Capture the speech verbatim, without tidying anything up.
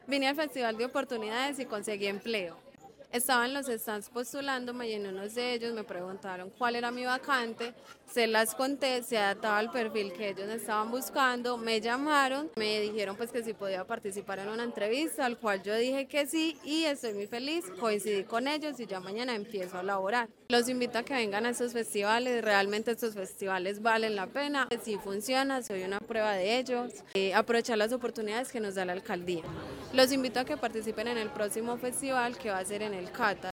Vine al Festival de Oportunidades y conseguí empleo. Estaba en los stands postulándome y en unos de ellos me preguntaron cuál era mi vacante, se las conté, se adaptaba al perfil que ellos estaban buscando, me llamaron, me dijeron pues que si podía participar en una entrevista, al cual yo dije que sí y estoy muy feliz, coincidí con ellos y ya mañana empiezo a laborar. Los invito a que vengan a estos festivales, realmente estos festivales valen la pena, si funciona, soy una prueba de ellos, eh, aprovechar las oportunidades que nos da la alcaldía. Los invito a que participen en el próximo festival que va a ser en el Cata.